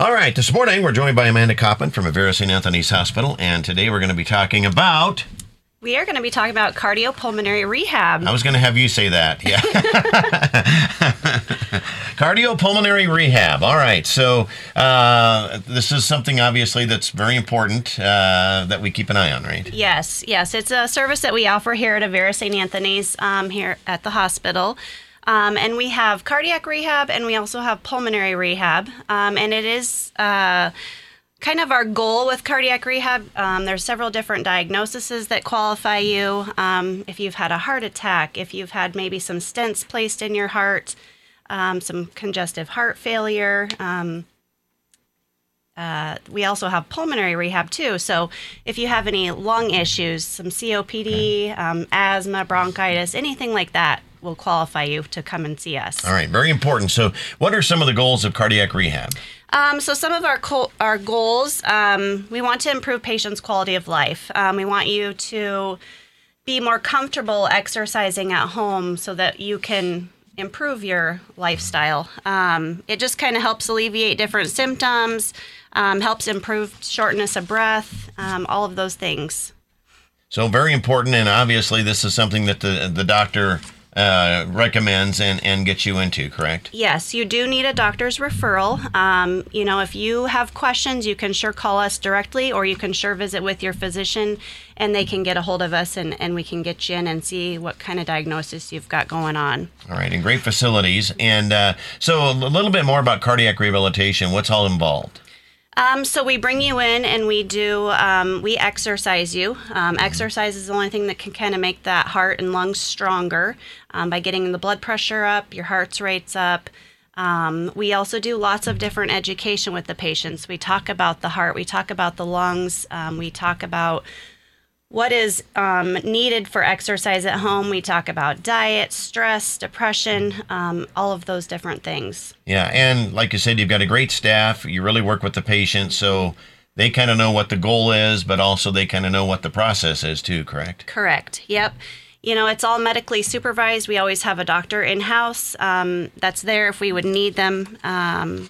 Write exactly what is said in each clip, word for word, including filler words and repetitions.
All right, this morning we're joined by Amanda Coppin from Avera Saint Anthony's Hospital, and today we're going to be talking about... We are going to be talking about cardiopulmonary rehab. I was going to have you say that, yeah. Cardiopulmonary rehab. All right, so uh, this is something obviously that's very important uh, that we keep an eye on, right? Yes, yes. It's a service that we offer here at Avera Saint Anthony's um, here at the hospital. Um, and we have cardiac rehab and we also have pulmonary rehab. Um, and it is... Uh, kind of our goal with cardiac rehab. Um, there's several different diagnoses that qualify you. Um, if you've had a heart attack, if you've had maybe some stents placed in your heart, um, some congestive heart failure. Um, uh, we also have pulmonary rehab too. So if you have any lung issues, some C O P D, um, asthma, bronchitis, anything like that will qualify you to come and see us. All right, very important. So what are some of the goals of cardiac rehab? Um, so some of our co- our goals, um, we want to improve patients' quality of life. Um, we want you to be more comfortable exercising at home so that you can improve your lifestyle. Um, it just kind of helps alleviate different symptoms, um, helps improve shortness of breath, um, all of those things. So very important, and obviously this is something that the the doctor uh, recommends and, and gets you into, correct? Yes, you do need a doctor's referral. Um, you know, if you have questions, you can sure call us directly, or you can sure visit with your physician, and they can get a hold of us, and, and we can get you in and see what kind of diagnosis you've got going on. All right, and great facilities. And uh, so a little bit more about cardiac rehabilitation. What's all involved? Um, so we bring you in and we do, um, we exercise you. Um, exercise is the only thing that can kind of make that heart and lungs stronger um, by getting the blood pressure up, your heart's rates up. Um, we also do lots of different education with the patients. We talk about the heart, we talk about the lungs, um, we talk about what is um, needed for exercise at home. We talk about diet, stress, depression, um, all of those different things. Yeah, and like you said, you've got a great staff. You really work with the patient, so they kind of know what the goal is, but also they kind of know what the process is too, correct? Correct, yep. You know, it's all medically supervised. We always have a doctor in-house um, that's there if we would need them. Um,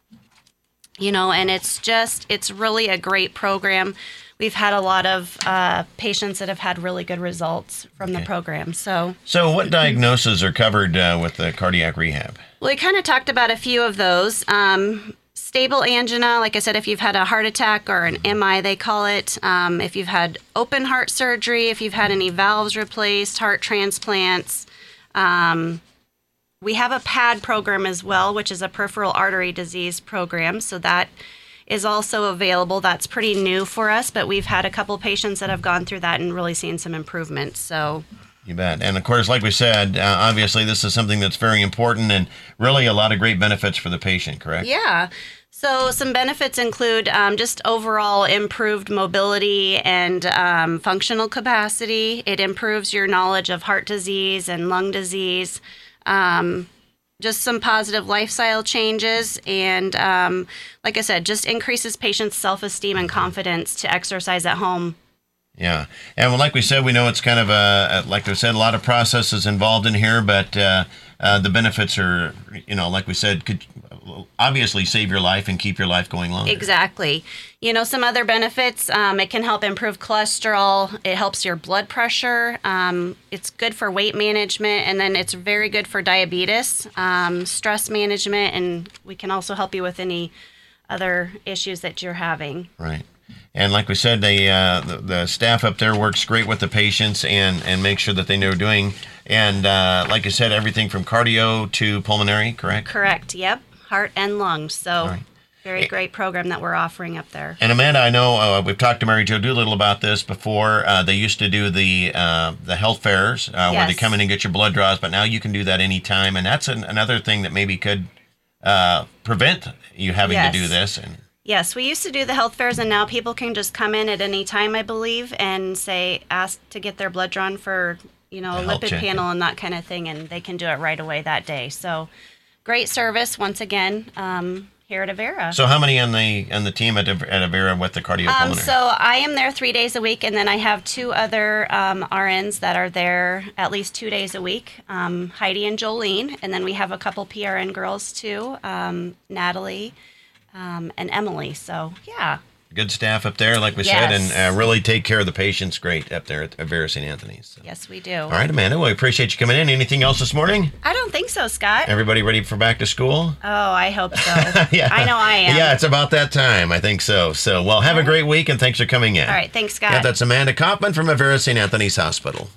you know, and it's just, it's really a great program. We've had a lot of uh, patients that have had really good results from okay. the program. So, so what diagnoses are covered uh, with the cardiac rehab? Well, we kind of talked about a few of those. Um, stable angina, like I said, if you've had a heart attack or an M I, they call it. Um, if you've had open heart surgery, if you've had any valves replaced, heart transplants. Um, we have a P A D program as well, which is a peripheral artery disease program. So that is also available. That's pretty new for us, but we've had a couple patients that have gone through that and really seen some improvements. So, you bet. And of course, like we said, uh, obviously this is something that's very important and really a lot of great benefits for the patient, correct? Yeah. So some benefits include um, just overall improved mobility and um, functional capacity. It improves your knowledge of heart disease and lung disease. Um, just some positive lifestyle changes, and um, like I said, just increases patients' self-esteem and confidence to exercise at home. Yeah, and well, like we said, we know it's kind of a, like we said, a lot of processes involved in here, but uh, uh, the benefits are, you know, like we said, could obviously save your life and keep your life going longer. Exactly. You know, some other benefits, um, it can help improve cholesterol. It helps your blood pressure. Um, it's good for weight management, and then it's very good for diabetes, um, stress management, and we can also help you with any other issues that you're having. Right. And like we said, they, uh, the, the staff up there works great with the patients and, and make sure that they know what they're doing. And uh, like I said, everything from cardio to pulmonary, correct? Correct, yep. Heart and lungs. So right. Very great program that we're offering up there. And Amanda, I know uh, we've talked to Mary Jo Doolittle about this before. Uh, they used to do the uh, the health fairs uh, yes. where they come in and get your blood draws, but now you can do that anytime. And that's an, another thing that maybe could uh, prevent you having yes. to do this. And Yes, we used to do the health fairs, and now people can just come in at any time, I believe, and say, ask to get their blood drawn for, you know, a lipid check. panel and that kind of thing, and they can do it right away that day. So, great service once again um, here at Avera. So, how many on the on the team at, at Avera with the cardiopulmonary? Um, so, I am there three days a week, and then I have two other um, R Ns that are there at least two days a week, um, Heidi and Jolene, and then we have a couple P R N girls too, um, Natalie. um, and Emily. So, yeah. Good staff up there, like we Yes. said, and uh, really take care of the patients great up there at Vera Saint Anthony's. So. Yes, we do. All right, Amanda, well, we appreciate you coming in. Anything else this morning? I don't think so, Scott. Everybody ready for back to school? Oh, I hope so. Yeah. I know I am. Yeah, it's about that time. I think so. So, well, have a great week, and thanks for coming in. All right, thanks, Scott. Yeah, that's Amanda Kaufman from Vera Saint Anthony's Hospital.